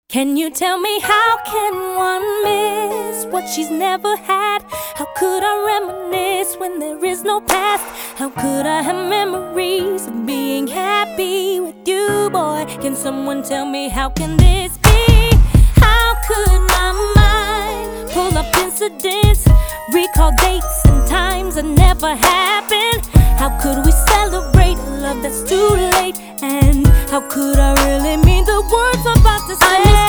Can you tell me how can one miss what she's never had? How could I reminisce when there is no past? How could I have memories of being happy with you, boy? Can someone tell me how can this be? How could my mind pull up incidents, recall dates and times that never happened? How could we celebrate love that's too late? And how could I really mean the words I'm about to say?